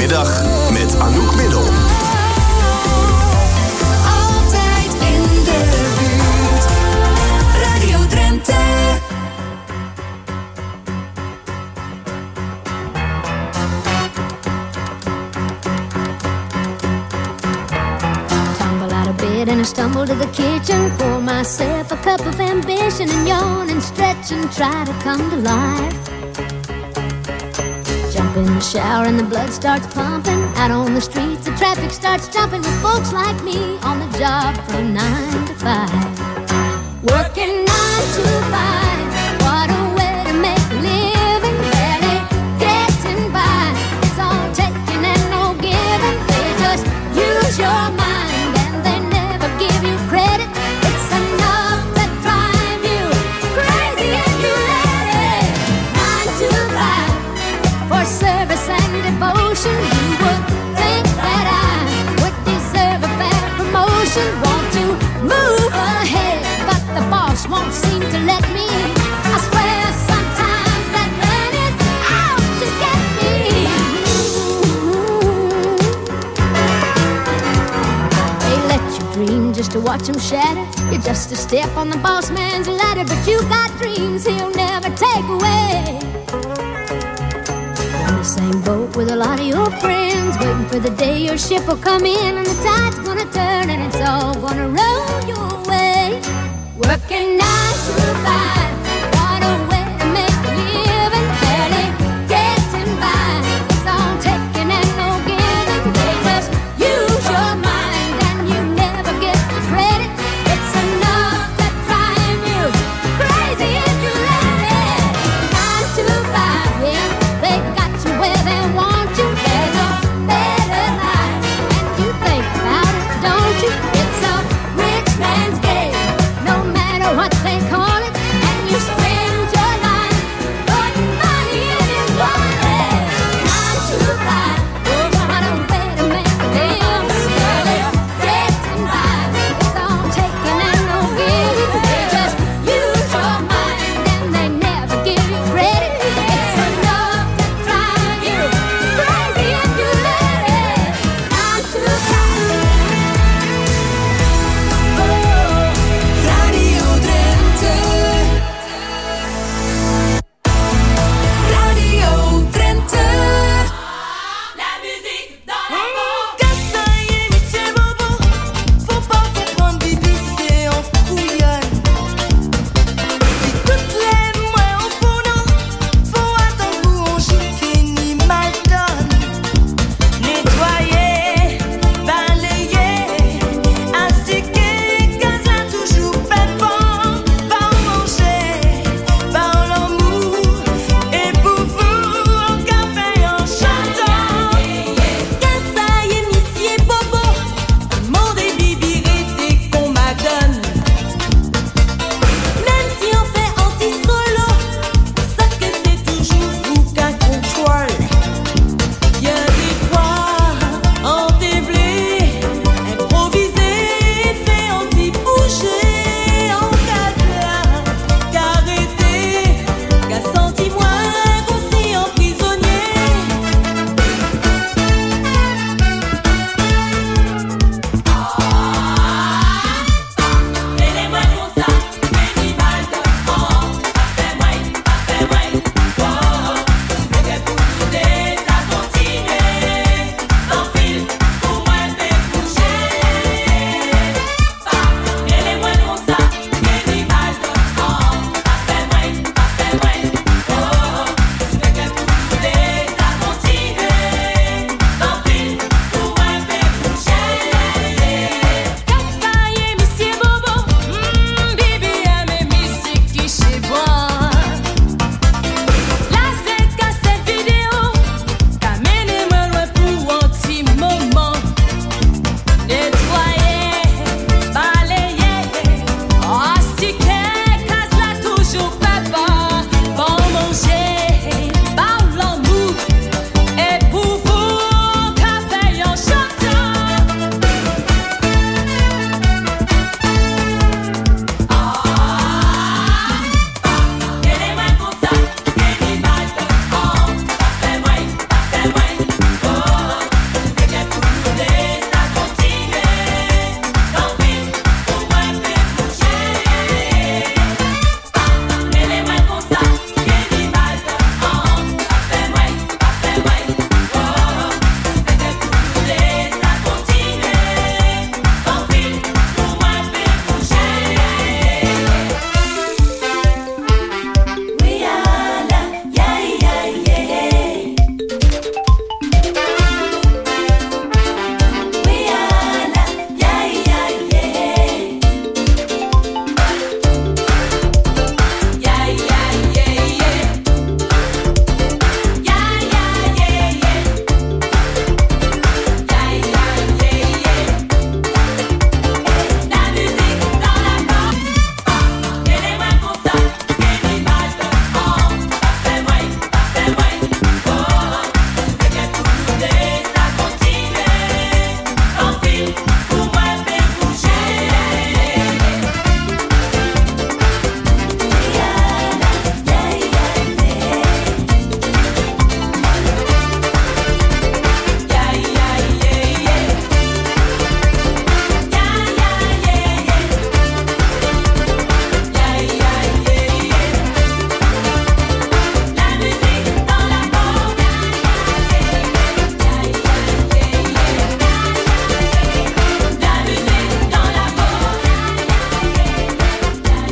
middag met Anouk Middel. Altijd in de buurt. Radio Drenthe. And I stumble to the kitchen, pour myself a cup of ambition, and yawn and stretch and try to come to life. Jump in the shower and the blood starts pumping. Out on the streets the traffic starts jumping, with folks like me on the job from 9 to 5. Working 9 to 5, what a way to make a living. Barely getting by, it's all taking and no giving. They just use your mind, give you credit. It's enough to drive you crazy if you let it. 9 to 5 for service and devotion. You would think that I would deserve a fair promotion. Want to move ahead, but the boss won't seem to let me. I swear sometimes that man is out to get me. They let you dream just to watch him shatter. You're just a step on the boss man's ladder, but you got dreams he'll never take away. You're in the same boat with a lot of your friends, waiting for the day your ship will come in and the tide's gonna turn and it's all gonna roll your way. Working 9 to 5, what a way to make a living. Barely getting by, it's all taking and no giving. They just use your mind and you never get the credit. It's enough to drive you crazy if you let it. 9 to 5, yeah, they got you where they want you. There's a better life, and you think about it, don't you? It's a rich man's game, no matter what they call it. And you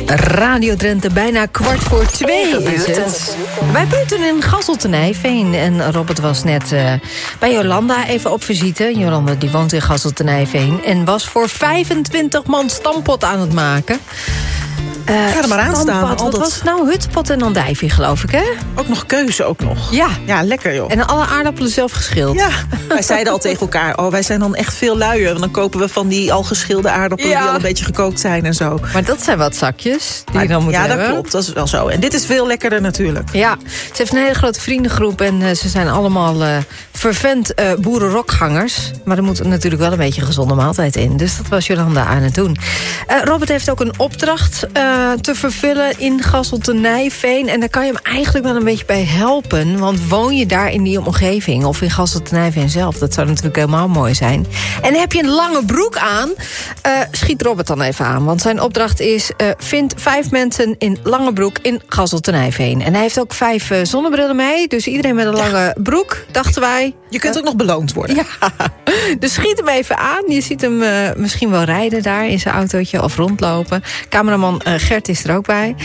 Radio Drenthe, bijna 2:15 is het. Wij buurten in Gasseltenijveen. En Robert was net bij Jolanda even op visite. Jolanda die woont in Gasseltenijveen. En was voor 25 man stampot aan het maken. Ga er maar aan staan. Wat was het nou? Hutspot en andijvie, geloof ik, hè? Ook nog keuze, ook nog. Ja. Ja, lekker, joh. En alle aardappelen zelf geschild. Ja, wij zeiden al tegen elkaar... wij zijn dan echt veel luier. Want dan kopen we van die al geschilde aardappelen... die al een beetje gekookt zijn en zo. Maar dat zijn wat zakjes die je dan moet hebben. Ja, dat klopt. Dat is wel zo. En dit is veel lekkerder natuurlijk. Ja, ze heeft een hele grote vriendengroep... en ze zijn allemaal fervent boerenrokgangers. Maar er moet natuurlijk wel een beetje een gezonde maaltijd in. Dus dat was Jolanda aan het doen. Robert heeft ook een opdracht... te vervullen in Gasseltenijveen. En daar kan je hem eigenlijk wel een beetje bij helpen. Want woon je daar in die omgeving... of in Gasseltenijveen zelf, dat zou natuurlijk helemaal mooi zijn. En heb je een lange broek aan... schiet Robert dan even aan. Want zijn opdracht is... vind 5 mensen in lange broek in Gasseltenijveen. En hij heeft ook 5 zonnebrillen mee. Dus iedereen met een lange broek, dachten wij. Je kunt ook nog beloond worden. Ja, dus schiet hem even aan. Je ziet hem misschien wel rijden daar in zijn autootje of rondlopen. Cameraman Gert is er ook bij.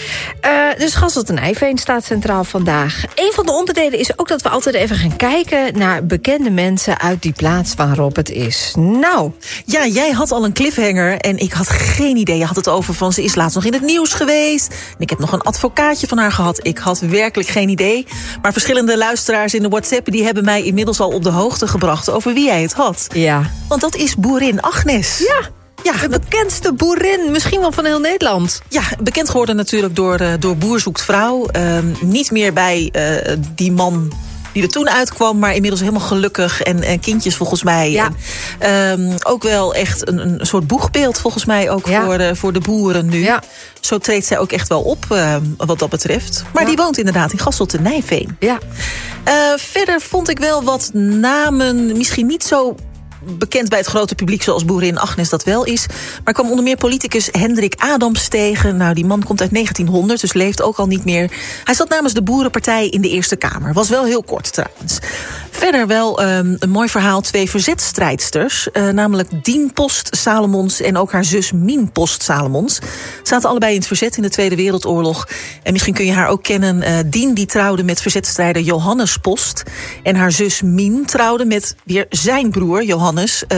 Ja. Dus Gasseltenijveen staat centraal vandaag. Een van de onderdelen is ook dat we altijd even gaan kijken... naar bekende mensen uit die plaats waar Robert is. Nou. Ja, jij had al een cliffhanger en ik had geen idee. Je had het over van ze is laatst nog in het nieuws geweest. En ik heb nog een advocaatje van haar gehad. Ik had werkelijk geen idee. Maar verschillende luisteraars in de WhatsApp... die hebben mij inmiddels al op de hoogte gebracht over wie jij het had. Ja. Want dat is boerin Agnes. Ja. Ja, de bekendste boerin, misschien wel van heel Nederland. Ja, bekend geworden natuurlijk door Boer Zoekt Vrouw. Niet meer bij die man die er toen uitkwam... maar inmiddels helemaal gelukkig en kindjes volgens mij. Ja. En, ook wel echt een soort boegbeeld volgens mij ook voor de boeren nu. Ja. Zo treedt zij ook echt wel op wat dat betreft. Maar die woont inderdaad in Gasseltenijveen. Ja. Verder vond ik wel wat namen, misschien niet zo... bekend bij het grote publiek zoals boerin Agnes dat wel is. Maar kwam onder meer politicus Hendrik Adams tegen. Nou, die man komt uit 1900, dus leeft ook al niet meer. Hij zat namens de Boerenpartij in de Eerste Kamer. Was wel heel kort trouwens. Verder wel een mooi verhaal. 2 verzetstrijdsters, namelijk Dien Post Salomons en ook haar zus Mien Post Salomons. Zaten allebei in het verzet in de Tweede Wereldoorlog. En misschien kun je haar ook kennen. Dien die trouwde met verzetstrijder Johannes Post. En haar zus Mien trouwde met weer zijn broer Johannes.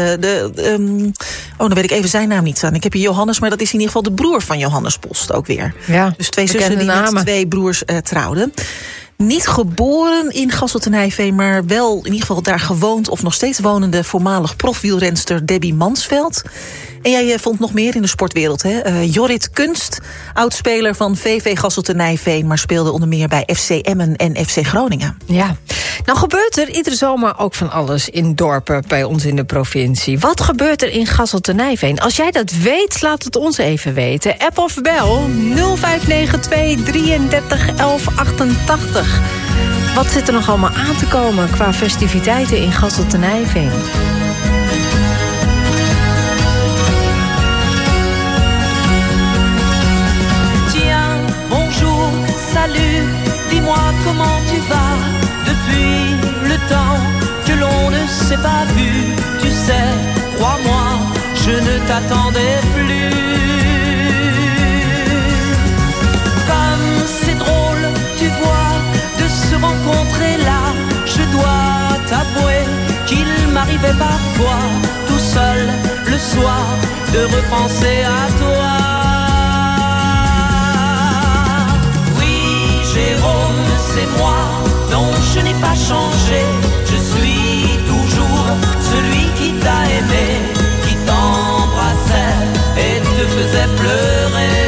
Dan weet ik even zijn naam niet aan. Ik heb hier Johannes, maar dat is in ieder geval de broer van Johannes Post ook weer. Ja, dus 2 zussen die met 2 broers trouwden. Niet geboren in Gasseltenijveen, maar wel in ieder geval daar gewoond... of nog steeds wonende voormalig profwielrenster Debbie Mansveld. En jij vond nog meer in de sportwereld, hè? Jorrit Kunst, oudspeler van VV Gasseltenijveen... maar speelde onder meer bij FC Emmen en FC Groningen. Ja, nou gebeurt er iedere zomer ook van alles in dorpen bij ons in de provincie. Wat gebeurt er in Gasseltenijveen? Als jij dat weet, laat het ons even weten. App of bel 0592 33 11 88. Wat zit er nog allemaal aan te komen qua festiviteiten in Gasseltenijveen? Salut, dis-moi comment tu vas depuis le temps que l'on ne s'est pas vu. Tu sais, crois-moi, je ne t'attendais plus. Comme c'est drôle, tu vois, de se rencontrer là. Je dois t'avouer qu'il m'arrivait parfois, tout seul le soir, de repenser à toi. Jérôme, c'est moi, non je n'ai pas changé. Je suis toujours celui qui t'a aimé, qui t'embrassait et te faisait pleurer.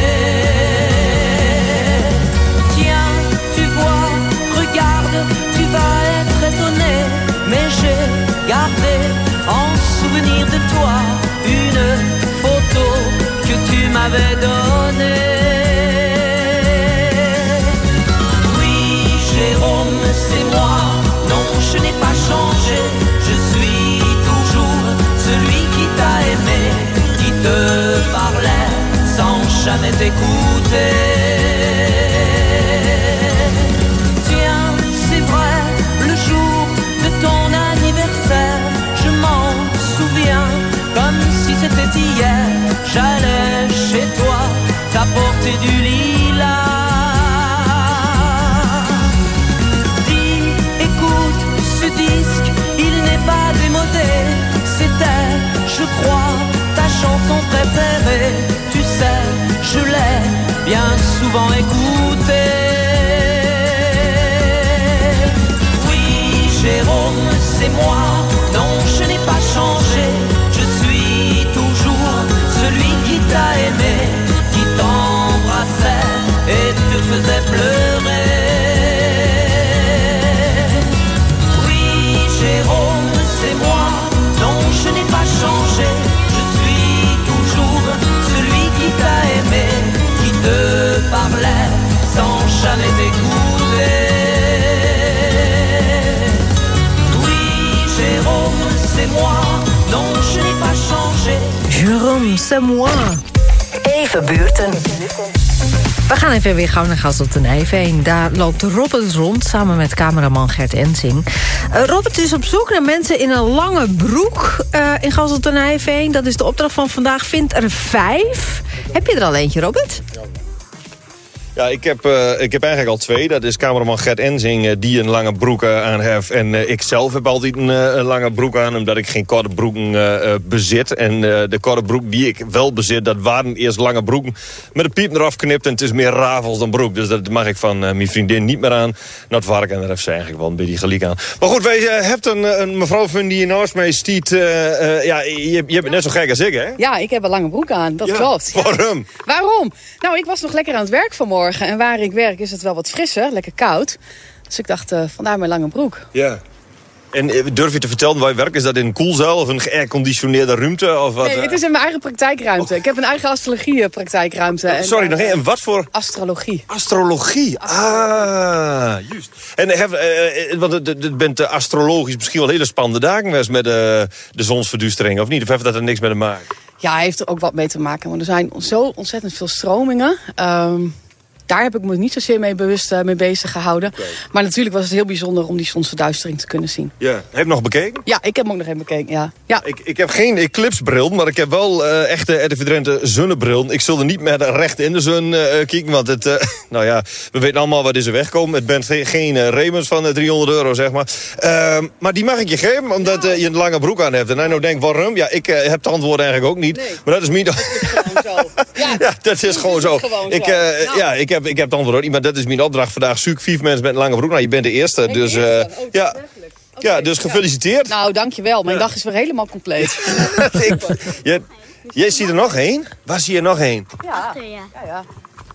Tiens, tu vois, regarde, tu vas être étonné, mais j'ai gardé en souvenir de toi une photo que tu m'avais donnée. Jérôme, c'est moi, non je n'ai pas changé. Je suis toujours celui qui t'a aimé, qui te parlait sans jamais t'écouter. Tiens, c'est vrai, le jour de ton anniversaire, je m'en souviens comme si c'était hier. J'allais chez toi, porter du lilas. Dis, écoute ce disque, il n'est pas démodé. C'était, je crois, ta chanson préférée. Tu sais, je l'ai bien souvent écoutée. Oui, Jérôme, c'est moi. Non, je n'ai pas changé. Je suis toujours celui qui t'a aimé, qui t'embrassait et te faisait pleurer. Oui, Jérôme, c'est moi. Non, je n'ai pas changé. Je suis toujours celui qui t'a aimé, qui te parlait sans jamais t'écouter. Oui, Jérôme, c'est moi. Non, je n'ai pas changé. Jérôme, c'est moi. Even buurten. We gaan even weer gauw naar Gazeltenijveen. Daar loopt Robert rond, samen met cameraman Gert Ensing. Robert is op zoek naar mensen in een lange broek in Gazeltenijveen. Dat is de opdracht van vandaag. Vind er 5. Heb je er al eentje, Robert? Ja, ik heb eigenlijk al 2. Dat is cameraman Gert Ensing die een lange broek aan heeft. En ik zelf heb altijd een lange broek aan, omdat ik geen korte broeken bezit. En de korte broek die ik wel bezit, dat waren eerst lange broeken met een piep eraf knipt. En het is meer rafels dan broek. Dus dat mag ik van mijn vriendin niet meer aan. Dat waar ik, en daar heeft ze eigenlijk wel een beetje gelijk aan. Maar goed, wij hebt een mevrouw van die naast mij stiet. Je bent net zo gek als ik, hè? Ja, ik heb een lange broek aan, dat klopt. Ja. Waarom? Waarom? Nou, ik was nog lekker aan het werk vanmorgen. En waar ik werk is het wel wat frisser, lekker koud. Dus ik dacht, vandaar mijn lange broek. Ja. En durf je te vertellen, waar je werkt? Is dat in een koelzaal of een geairconditioneerde ruimte? Of wat? Nee, het is in mijn eigen praktijkruimte. Ik heb een eigen astrologie-praktijkruimte. Sorry, nog één. En wat voor? Astrologie. Astrologie. Juist. En want het bent astrologisch misschien wel hele spannende dagen geweest met de zonsverduistering, of niet? Of heeft dat er niks mee te maken? Ja, hij heeft er ook wat mee te maken. Want er zijn zo ontzettend veel stromingen. Daar heb ik me niet zozeer mee bezig gehouden. Okay. Maar natuurlijk was het heel bijzonder om die zonsverduistering te kunnen zien. Ja, heb je nog bekeken? Ja, ik heb hem ook nog even bekeken, ja. Ik heb geen eclipsebril, maar ik heb wel echte evidente zonnebril. Ik zul er niet meer recht in de zon kijken, want het, we weten allemaal waar deze wegkomen. Het bent geen Remens van €300, zeg maar. Maar die mag ik je geven, omdat je een lange broek aan hebt. En nou denk waarom? Ja, ik heb het antwoord eigenlijk ook niet. Nee. Maar dat is niet... Dat is gewoon zo. Ja, dat is gewoon zo. Ik heb het antwoord ook niet, maar dat is mijn opdracht vandaag. Zoek 5 mensen met een lange broek. Nou, je bent de eerste, dus... Ja, dus gefeliciteerd. Nou, dankjewel. Mijn dag is weer helemaal compleet. Jij ziet er nog één? Waar zie je nog één? Ja.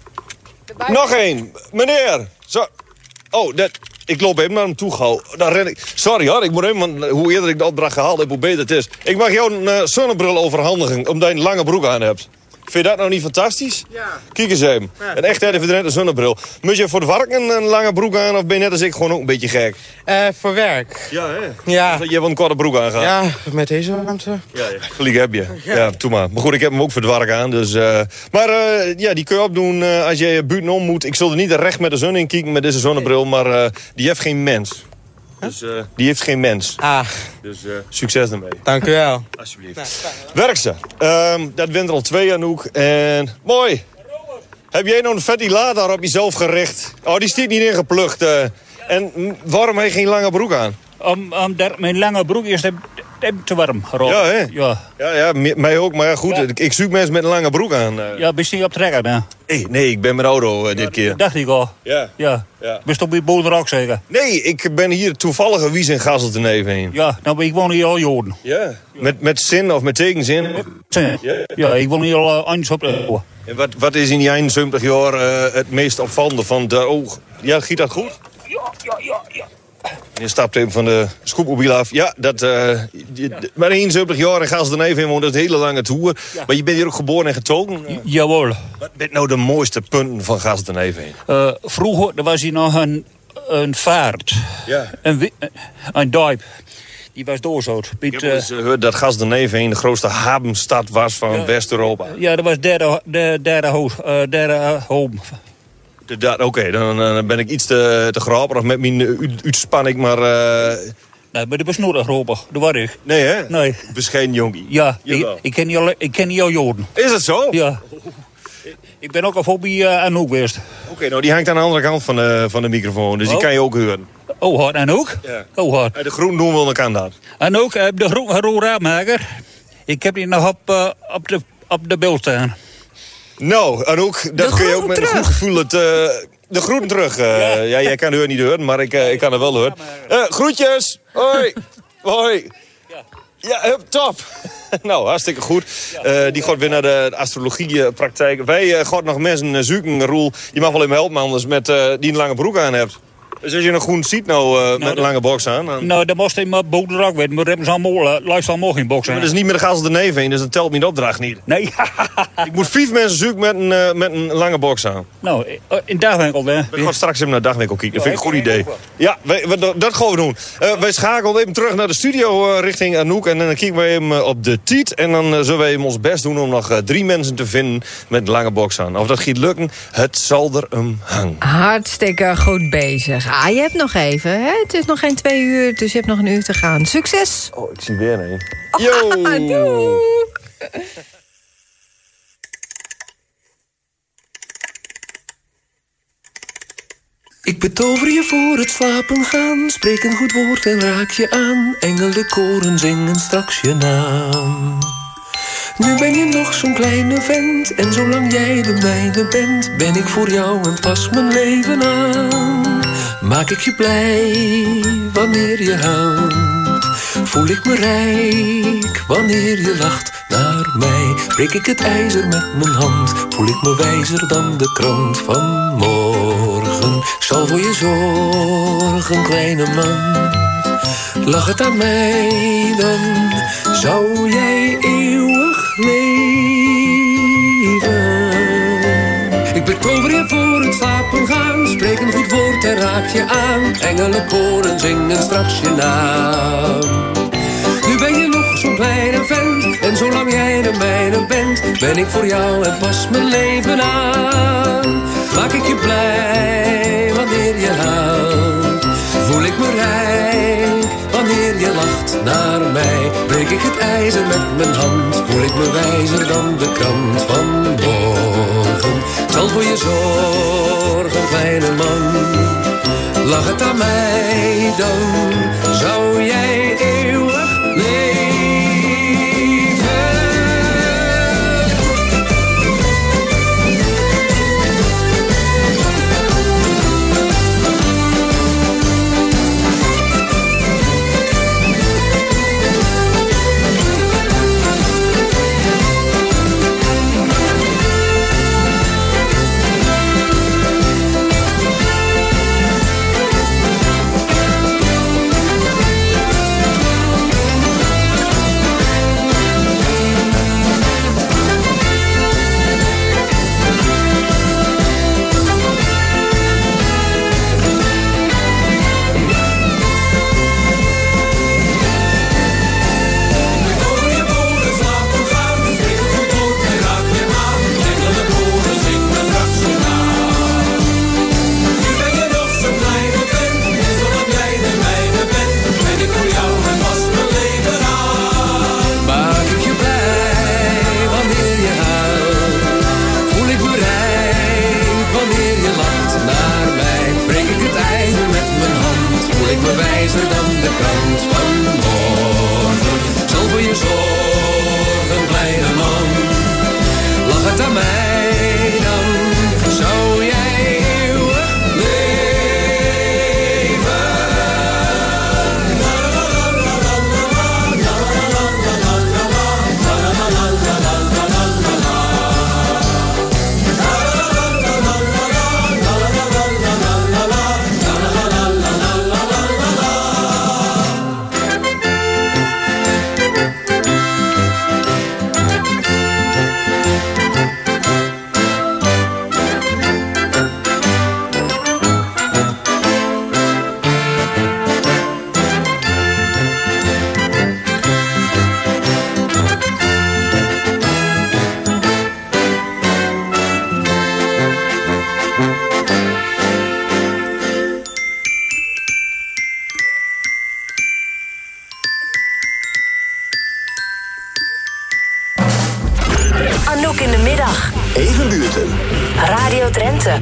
Nog één. Meneer. Zo. Oh, ik loop even naar hem toe gauw. Dan ren ik. Sorry hoor, ik moet even, want hoe eerder ik de opdracht gehaald heb, hoe beter het is. Ik mag jou een zonnebril overhandigen, omdat je een lange broek aan hebt. Vind je dat nou niet fantastisch? Ja. Kijk eens even. Ja. Een echt evidente zonnebril. Moet je voor de werk een lange broek aan, of ben je net als ik gewoon ook een beetje gek? Voor werk. Ja, hè? Ja. Je hebt een korte broek aangehad. Ja, met deze warmte. Ja. Gelijk heb je. Ja, doe maar. Maar goed, ik heb hem ook voor de werk aan. Dus, die kun je opdoen als je buitenom moet. Ik zul er niet recht met de zon in kijken met deze zonnebril, maar die heeft geen mens. Dus die heeft geen mens. Dus succes ermee. Dank u wel. Alsjeblieft. Werk ze. Dat wint er al 2, Anouk. En mooi. Heb jij nog een ventilator op jezelf gericht? Oh, die stiet niet ingeplucht. En waarom heb je geen lange broek aan? Omdat mijn lange broek is te warm. Rob. Ja, hè? Ja, mij ook. Maar ja, goed, ik zoek mensen met een lange broek aan. Ja, ben je niet op trekken, hè? Nee, ik ben met de auto dit keer. Dat dacht ik al. Ja. Ben je toch bij Bodenrak zeker? Nee, ik ben hier toevallig een wies in Gazeltenijveen. Ja, nou, ik woon hier al Joden. Ja, met zin of met tegenzin? Zin. Ja, ik woon hier al anders op de... En wat is in die 71 jaar het meest opvallende van de oog? Ja, giet dat goed? Ja. Je stapt even van de scootmobiel af. Ja, maar 71 jaar in Gazeltenijveen woont, dat is een hele lange tour. Ja. Maar je bent hier ook geboren en getogen? Jawel. Wat zijn nou de mooiste punten van Gazeltenijveen? Vroeger was hier nog een vaart. Ja. Een dijp. Die was doorzoot. Ik heb eens gehoord dat Gazeltenijveen de grootste havenstad was van West-Europa. Ja, dat was derde home. Oké, dan ben ik iets te grappig met mijn uitspanning, maar... Nee, maar dat was nooit grappig. Dat was ik. Nee, hè? Nee. Bescheiden jonkie. Ja, ik ken jou Joden. Is dat zo? Ja. Ik ben ook al voor bij Anouk geweest. Oké, nou die hangt aan de andere kant van de microfoon, dus die kan je ook horen. Oh, hoor, Anouk? Ja. Oh, hoor. De groen doen we wel kan dat. Anouk, de groen raadmaker. Ik heb die nog op de beeld staan. Nou, Anouk, dat kun je ook met een goed gevoel de groeten terug. Ja, jij kan de niet horen, maar ik kan er wel horen. Groetjes! Hoi! Hoi! Ja, top! Nou, hartstikke goed. Die gaat weer naar de astrologiepraktijk. Wij gaan nog mensen zoeken, Roel. Je mag wel even helpen, anders met die een lange broek aan hebt. Dus als je nog goed ziet met een lange box aan... Dan... Nou, dan moest hij maar boterdak weten. Maar hebben ze allemaal geen box aan. Maar dat is niet met de gas de neef heen, dus dat telt mijn opdracht niet. Nee. Ik moet 5 mensen zoeken met een lange box aan. Nou, in dagwinkel, hè? We gaan straks even naar de dagwinkel kijken. Dat vind ik een goed idee. Ja, dat gaan we doen. Wij schakelen even terug naar de studio richting Anouk. En dan kijken we hem op de tiet. En dan zullen wij hem ons best doen om nog 3 mensen te vinden met een lange box aan. Of dat gaat lukken, het zal er hem hangen. Hartstikke goed bezig. Ah, je hebt nog even, hè? Het is nog geen 2 uur, dus je hebt nog een uur te gaan. Succes! Oh, ik zie weer een. Yo! Doei! Ik betover je voor het slapen gaan, spreek een goed woord en raak je aan. Engelenkoren zingen straks je naam. Nu ben je nog zo'n kleine vent, en zolang jij de mijne bent, ben ik voor jou en pas mijn leven aan. Maak ik je blij wanneer je huilt, voel ik me rijk wanneer je lacht naar mij. Breek ik het ijzer met mijn hand, voel ik me wijzer dan de krant van morgen. Ik zal voor je zorgen, kleine man. Lach het aan mij, dan zou jij eeuwig leven. Ik betover je voor het slapen gaan, spreek een goed woord en raak je aan. Engelenkoren zingen straks je naam. Nu ben je nog zo'n kleine vent, en zolang jij de mijne bent, ben ik voor jou en pas mijn leven aan. Maak ik je blij wanneer je huilt, voel ik me rijk wanneer je lacht naar mij. Breek ik het ijzer met mijn hand, voel ik me wijzer dan de krant van morgen. Ik zal voor je zorgen, kleine man. Lach het aan mij, dan zou jij eeuwig leven. Anouk in de middag. Even Buurten. Radio Drenthe.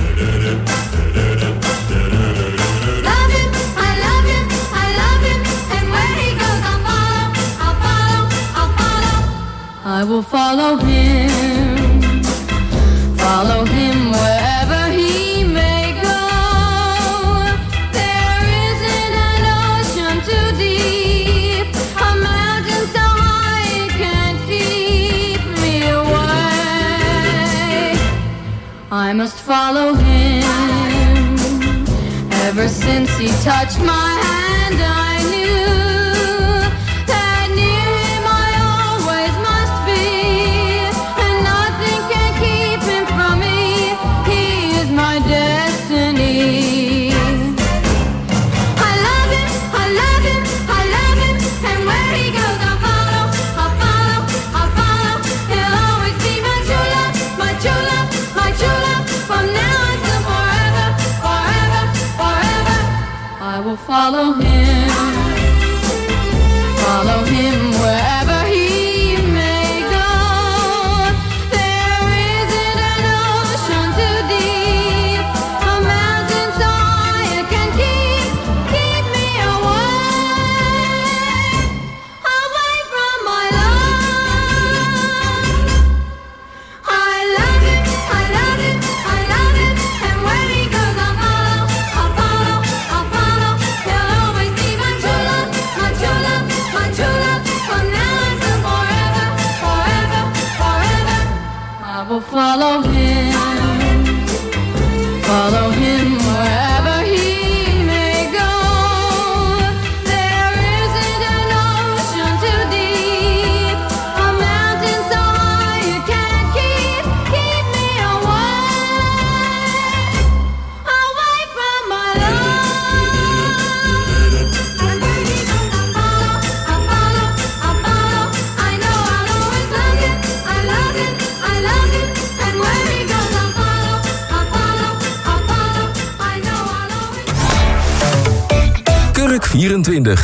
I will follow him wherever he may go. There isn't an ocean too deep, a mountain so high it can't keep me away. I must follow him. Ever since he touched my hand, I knew that near him I always must be, and nothing can keep him from me. He is my destiny. I love him, I love him, I love him, and where he goes I'll follow, I'll follow, I'll follow. He'll always be my true love, my true love, my true love, from now until forever, forever, forever. I will follow him wherever he may go. There isn't an ocean too deep, a mountain so high it can keep me away from my love. I love him, I love him, I love him, and where he goes I'll follow, I'll follow, I'll follow. He'll always be my true love, my true love, my true love, from now until forever, forever, forever. I will follow him wherever he may go. There isn't an ocean too deep, a mountain so high it can't keep me away from my love. And where he goes I'll follow, I'll follow, I'll follow. I know I'll always love him, I love him, I love him, and where he goes I'll follow, I'll follow, I'll follow. I know I'll always. Kurk 24.